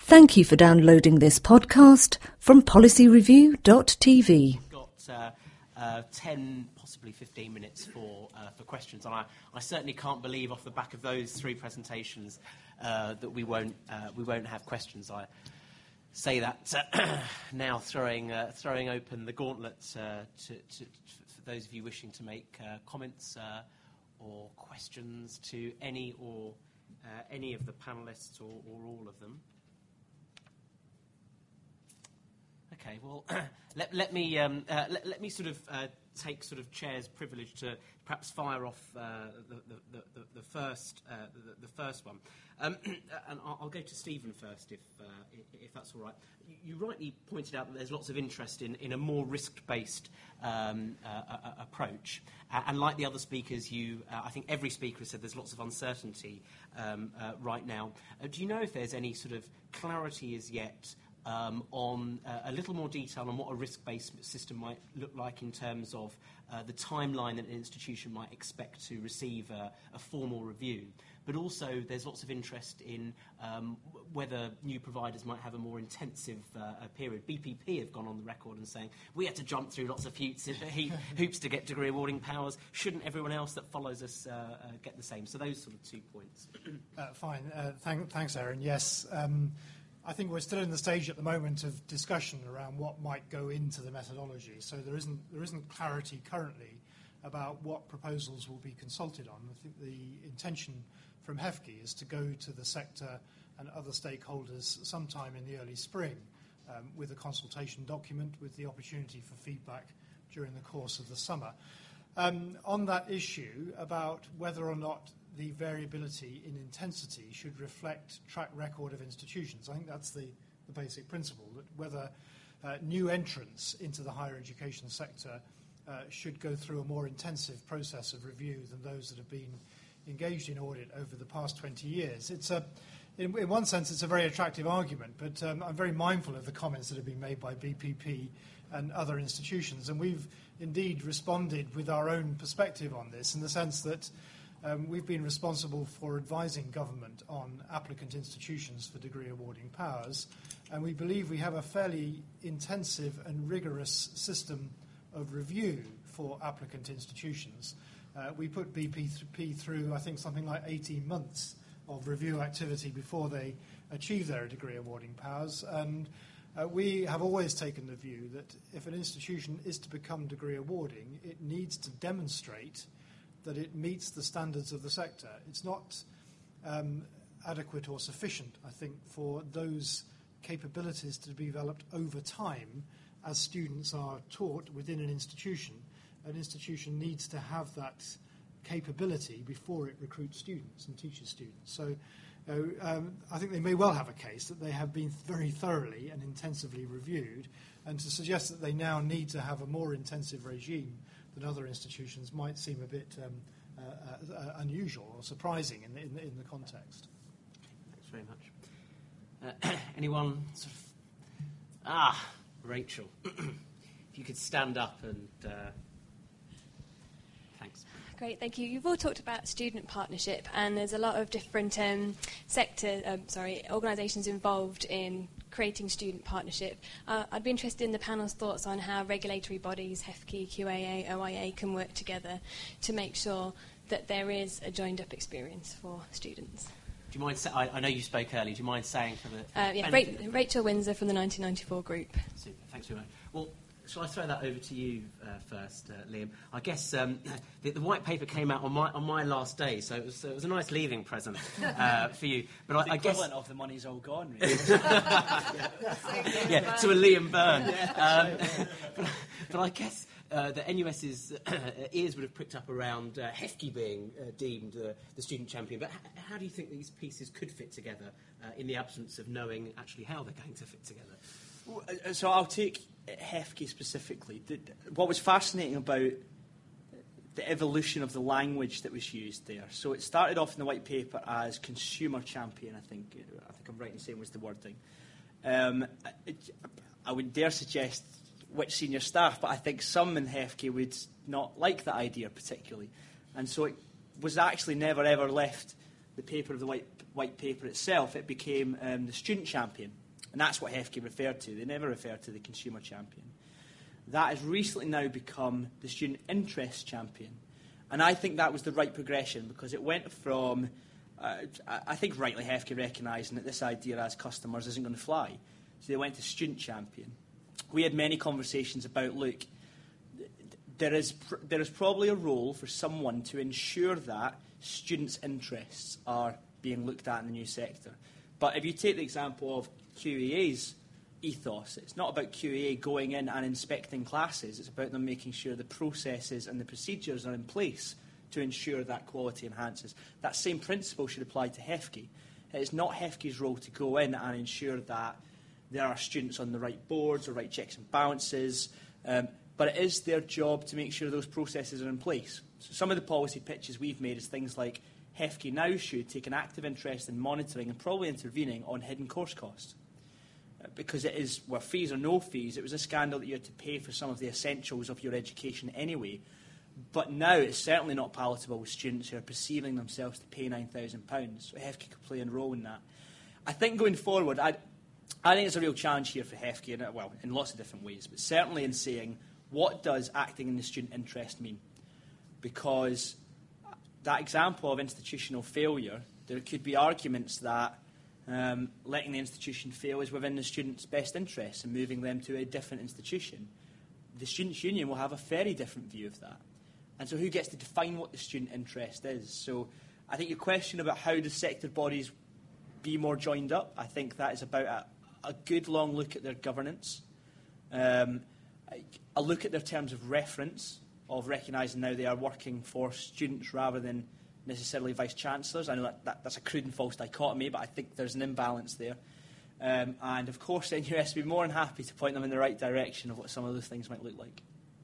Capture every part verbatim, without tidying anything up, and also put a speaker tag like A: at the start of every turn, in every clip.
A: Thank you for downloading this podcast from policy review dot t v.
B: Got uh, uh, ten, possibly fifteen minutes for uh, for questions, and I, I certainly can't believe off the back of those three presentations uh, that we won't uh, we won't have questions. I say that uh, now, throwing uh, throwing open the gauntlet uh, to, to, for those of you wishing to make uh, comments uh, or questions to any or uh, any of the panellists or, or all of them. Okay, well, let, let me um, uh, let, let me sort of uh, take sort of chair's privilege to perhaps fire off uh, the, the, the, the first uh, the, the first one, um, and I'll, I'll go to Stephen first, if uh, if that's all right. You, you rightly pointed out that there's lots of interest in, in a more risk-based um, uh, uh, approach, uh, and like the other speakers, you uh, I think every speaker has said there's lots of uncertainty um, uh, right now. Uh, do you know if there's any sort of clarity as yet Um, on uh, a little more detail on what a risk-based system might look like in terms of uh, the timeline that an institution might expect to receive a, a formal review? But also there's lots of interest in um, whether new providers might have a more intensive uh, period. B P P have gone on the record and saying we had to jump through lots of hoops, hoops to get degree awarding powers. Shouldn't everyone else that follows us uh, uh, get the same? So those sort of two points.
C: uh, fine. Uh, thank, thanks, Aaron. Yes. Um, I think we're still in the stage at the moment of discussion around what might go into the methodology. So there isn't there isn't clarity currently about what proposals will be consulted on. I think the intention from H E F C is to go to the sector and other stakeholders sometime in the early spring um, with a consultation document with the opportunity for feedback during the course of the summer. Um, on that issue about whether or not the variability in intensity should reflect track record of institutions. I think that's the, the basic principle, that whether uh, new entrants into the higher education sector uh, should go through a more intensive process of review than those that have been engaged in audit over the past twenty years. It's a, in, in one sense, it's a very attractive argument, but um, I'm very mindful of the comments that have been made by B P P and other institutions, and we've indeed responded with our own perspective on this in the sense that Um, we've been responsible for advising government on applicant institutions for degree awarding powers, and we believe we have a fairly intensive and rigorous system of review for applicant institutions. Uh, we put B P P through, I think, something like eighteen months of review activity before they achieve their degree awarding powers, and uh, we have always taken the view that if an institution is to become degree awarding, it needs to demonstrate that it meets the standards of the sector. It's not um, adequate or sufficient, I think, for those capabilities to be developed over time as students are taught within an institution. An institution needs to have that capability before it recruits students and teaches students. So uh, um, I think they may well have a case that they have been very thoroughly and intensively reviewed, and to suggest that they now need to have a more intensive regime than other institutions might seem a bit um, uh, uh, unusual or surprising in the, in the, in the context.
B: Thanks very much. Uh, anyone? Sort of, ah, Rachel, if you could stand up and uh, thanks.
D: Great, thank you. You've all talked about student partnership, and there's a lot of different um, sector, um, sorry, organisations involved in creating student partnership. Uh, I'd be interested in the panel's thoughts on how regulatory bodies, H E F C, Q A A, O I A, can work together to make sure that there is a joined-up experience for students.
B: Do you mind? Sa- I, I know you spoke earlier. Do you mind saying for the? For
D: uh, yeah, Ra- Rachel Windsor from the nineteen ninety-four group.
B: Super. Thanks very much. Well, shall I throw that over to you uh, first, uh, Liam? I guess um, the, the white paper came out on my on my last day, so it was it was a nice leaving present uh, for you. But I,
E: the
B: I guess
E: equivalent of the money's all gone. Really.
B: yeah, to a Liam Byrne. Um, but, but I guess. Uh, the NUS's uh, ears would have pricked up around uh, H E F C being uh, deemed uh, the student champion. But h- how do you think these pieces could fit together uh, in the absence of knowing actually how they're going to fit together?
E: Well, uh, so I'll take H E F C specifically. The, what was fascinating about the evolution of the language that was used there. So it started off in the white paper as consumer champion, I think. I think I'm right in saying was the wording. Um, it, I would dare suggest which senior staff, but I think some in H E F C would not like that idea particularly. And so it was actually never ever left the paper of the white white paper itself, it became um, the student champion. And that's what HEFCE referred to. They never referred to the consumer champion. That has recently now become the student interest champion. And I think that was the right progression, because it went from, uh, I think rightly HEFCE recognising that this idea as customers isn't going to fly. So they went to student champion. We had many conversations about, look, there is, pr- there is probably a role for someone to ensure that students' interests are being looked at in the new sector. But if you take the example of Q E A's ethos, it's not about Q E A going in and inspecting classes. It's about them making sure the processes and the procedures are in place to ensure that quality enhances. That same principle should apply to HEFCE. It's not HEFCE's role to go in and ensure that there are students on the right boards or right checks and balances, um, but it is their job to make sure those processes are in place. So some of the policy pitches we've made is things like HEFCE now should take an active interest in monitoring and probably intervening on hidden course costs. Because it is, well, fees or no fees, it was a scandal that you had to pay for some of the essentials of your education anyway. But now it's certainly not palatable with students who are perceiving themselves to pay nine thousand pounds. So HEFCE could play a role in that. I think going forward, I, I think it's a real challenge here for HEFCE, in, well, in lots of different ways, but certainly in saying, what does acting in the student interest mean? Because that example of institutional failure, there could be arguments that Um, letting the institution fail is within the students' best interests and moving them to a different institution. The Students' Union will have a very different view of that. And so who gets to define what the student interest is? So I think your question about how do sector bodies be more joined up, I think that is about a, a good long look at their governance, um, a look at their terms of reference, of recognising now they are working for students rather than necessarily vice-chancellors. I know that, that that's a crude and false dichotomy, but I think there's an imbalance there. Um, and, of course, N U S would be more than happy to point them in the right direction of what some of those things might look like.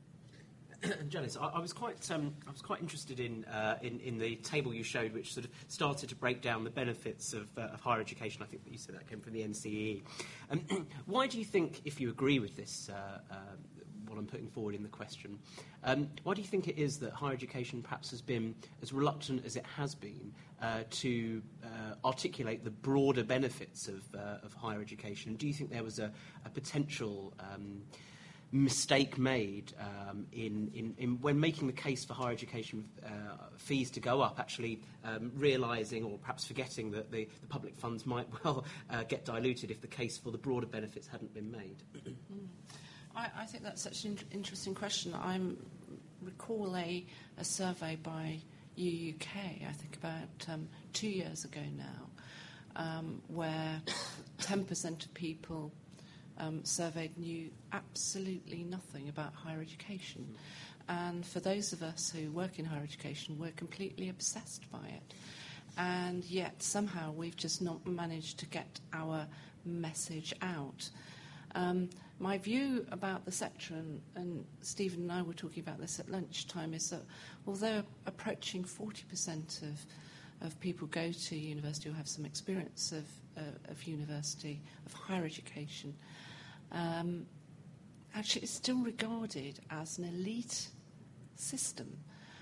B: Janice, I, I was quite, um, I was quite interested in, uh, in in the table you showed, which sort of started to break down the benefits of, uh, of higher education. I think that you said that came from the N C E E. Um, why do you think, if you agree with this, uh, uh, what I'm putting forward in the question, um, why do you think it is that higher education perhaps has been as reluctant as it has been uh, to uh, articulate the broader benefits of, uh, of higher education? And do you think there was a, a potential um, mistake made um, in, in, in when making the case for higher education uh, fees to go up, actually um, realising or perhaps forgetting that the, the public funds might well uh, get diluted if the case for the broader benefits hadn't been made?
F: Mm. I, I think that's such an in- interesting question. I recall a, a survey by U U K, I think about um, two years ago now, um, where ten percent of people um, surveyed knew absolutely nothing about higher education. And for those of us who work in higher education, we're completely obsessed by it. And yet somehow we've just not managed to get our message out. Um, my view about the sector, and, and Stephen and I were talking about this at lunchtime, is that although approaching forty percent of, of people go to university or have some experience of, uh, of university, of higher education, um, actually it's still regarded as an elite system.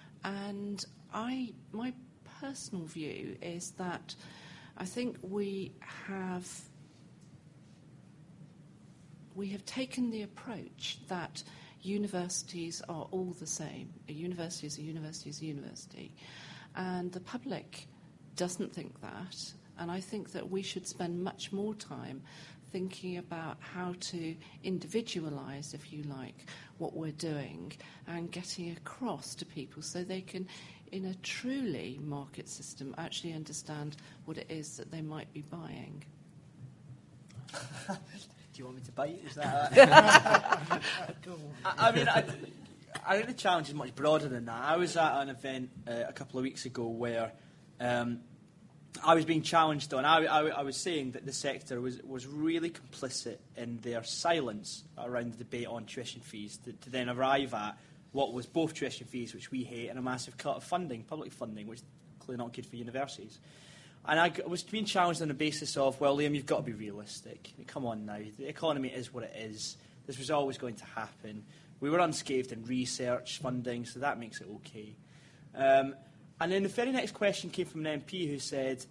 F: And I, my personal view is that I think we have... We have taken the approach that universities are all the same. A university is a university is a university. And the public doesn't think that. And I think that we should spend much more time thinking about how to individualise, if you like, what we're doing and getting across to people so they can, in a truly market system, actually understand what it is that they might be buying.
E: Do you want me to bite? Is that? I, I mean, I, I think the challenge is much broader than that. I was at an event uh, a couple of weeks ago where um, I was being challenged on. I, I, I was saying that the sector was was really complicit in their silence around the debate on tuition fees to, to then arrive at what was both tuition fees, which we hate, and a massive cut of funding, public funding, which is clearly not good for universities. And I was being challenged on the basis of, well, Liam, you've got to be realistic. I mean, come on now. The economy is what it is. This was always going to happen. We were unscathed in research funding, so that makes it okay. Um, and then the very next question came from an M P who said,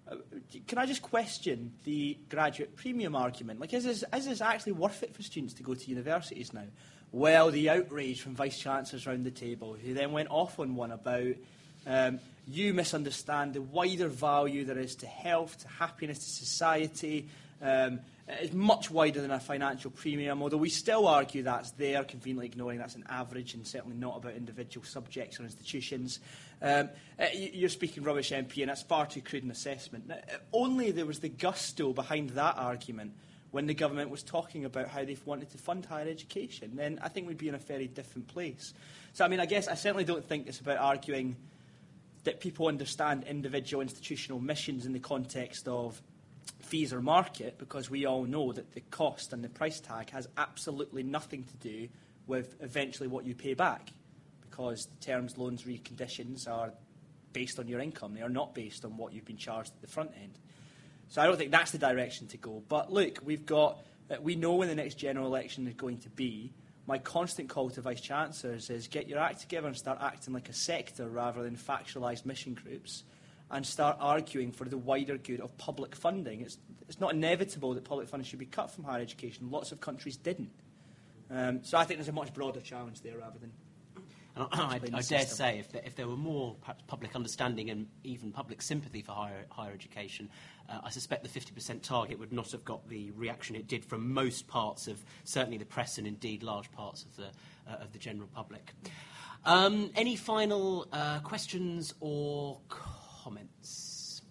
E: uh, can I just question the graduate premium argument? Like, is this, is this actually worth it for students to go to universities now? Well, the outrage from vice-chancellors round the table, who then went off on one about um, you misunderstand the wider value there is to health, to happiness, to society. Um, it's much wider than a financial premium, although we still argue that's there, conveniently ignoring that's an average and certainly not about individual subjects or institutions. Um, uh, you're speaking rubbish, M P, and that's far too crude an assessment. Now, only there was the gusto behind that argument when the government was talking about how they've wanted to fund higher education. Then I think we'd be in a very different place. So, I mean, I guess I certainly don't think it's about arguing that people understand individual institutional missions in the context of fees or market, because we all know that the cost and the price tag has absolutely nothing to do with eventually what you pay back, because the terms, loans, reconditions are based on your income. They are not based on what you've been charged at the front end. So I don't think that's the direction to go. But look, we've got, uh, we know when the next general election is going to be. My constant call to vice-chancellors is get your act together and start acting like a sector rather than factualised mission groups, and start arguing for the wider good of public funding. It's, it's not inevitable that public funding should be cut from higher education. Lots of countries didn't. Um, so I think there's a much broader challenge there rather than...
B: And I, I, I dare say, if there, if there were more perhaps public understanding and even public sympathy for higher, higher education, uh, I suspect the fifty percent target would not have got the reaction it did from most parts of, certainly the press and indeed large parts of the, uh, of the general public. Um, any final uh, questions or comments?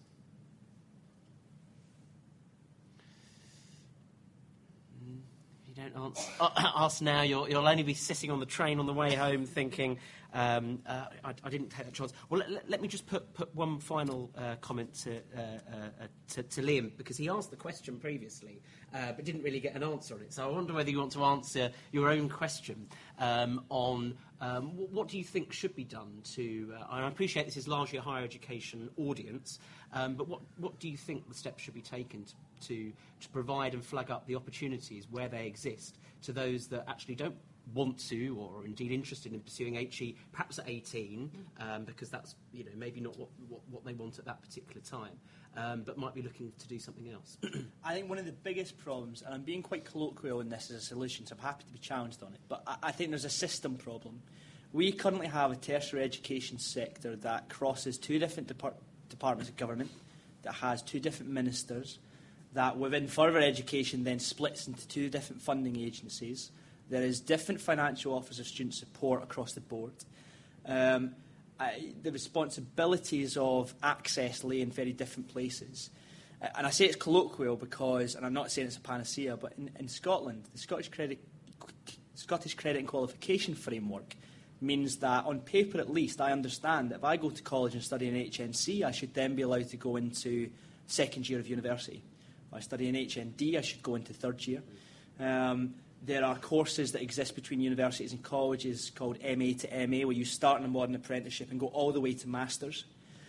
B: Don't answer, uh, ask now. You'll, you'll only be sitting on the train on the way home thinking, um, uh, I, I didn't take that chance. Well, let, let, let me just put, put one final uh, comment to, uh, uh, to, to Liam, because he asked the question previously, uh, but didn't really get an answer on it. So I wonder whether you want to answer your own question um, on um, what, what do you think should be done to... Uh, I appreciate this is largely a higher education audience, um, but what, what do you think the steps should be taken to To, to provide and flag up the opportunities where they exist to those that actually don't want to or are indeed interested in pursuing H E, perhaps at eighteen, um, because that's, you know, maybe not what, what, what they want at that particular time, um, but might be looking to do something else.
E: I think one of the biggest problems, and I'm being quite colloquial in this as a solution, so I'm happy to be challenged on it, but I, I think there's a system problem. We currently have a tertiary education sector that crosses two different depart- departments of government, that has two different ministers, that within further education then splits into two different funding agencies. There is different financial offers of student support across the board. Um, I, the responsibilities of access lay in very different places. Uh, and I say it's colloquial because, and I'm not saying it's a panacea, but in, in Scotland, the Scottish Credit, Scottish Credit and Qualification Framework means that, on paper at least, I understand that if I go to college and study in H N C, I should then be allowed to go into second year of university. If I study in H N D, I should go into third year. Um, there are courses that exist between universities and colleges called M A to M A, where you start in a modern apprenticeship and go all the way to masters.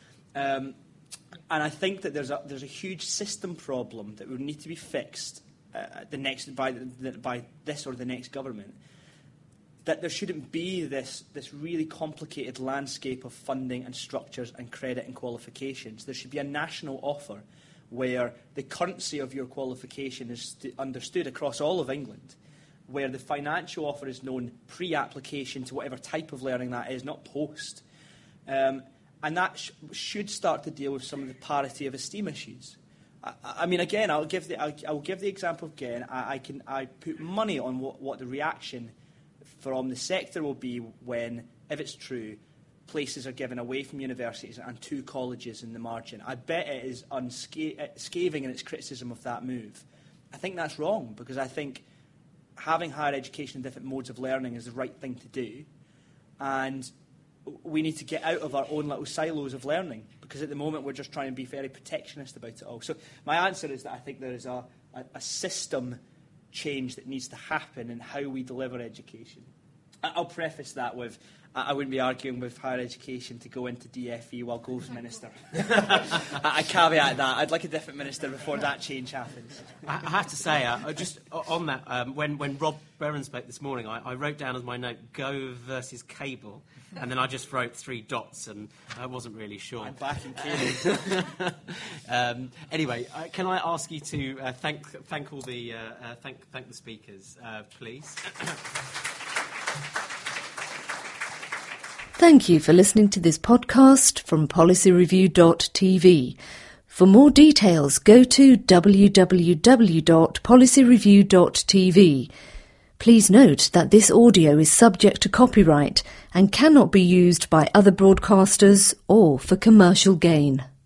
E: Um, and I think that there's a, there's a huge system problem that would need to be fixed uh, the next, by, the, by this or the next government. That there shouldn't be this, this really complicated landscape of funding and structures and credit and qualifications. There should be a national offer where the currency of your qualification is st- understood across all of England, where the financial offer is known pre-application to whatever type of learning that is, not post. Um, and that sh- should start to deal with some of the parity of esteem issues. I, I mean, again, I'll give the, I'll, I'll give the example again. I, I, can, I put money on what, what the reaction from the sector will be when, if it's true, places are given away from universities and to colleges in the margin. I bet it is unsca- scathing in its criticism of that move. I think that's wrong, because I think having higher education in different modes of learning is the right thing to do. And we need to get out of our own little silos of learning, because at the moment we're just trying to be very protectionist about it all. So my answer is that I think there is a, a, a system change that needs to happen in how we deliver education. I'll preface that with, I, I wouldn't be arguing with higher education to go into D F E while Gove's minister. I, I caveat that. I'd like a different minister before that change happens.
B: I, I have to say, uh, just on that, um, when, when Rob Berron spoke this morning, I, I wrote down as my note, Gove versus Cable, and then I just wrote three dots, and I wasn't really sure.
E: I'm back in Cable.
B: um, anyway, uh, can I ask you to uh, thank thank all the uh, uh, thank thank the speakers, uh, please?
A: Thank you for listening to this podcast from policy review dot t v. For more details, go to w w w dot policy review dot t v. Please note that this audio is subject to copyright and cannot be used by other broadcasters or for commercial gain.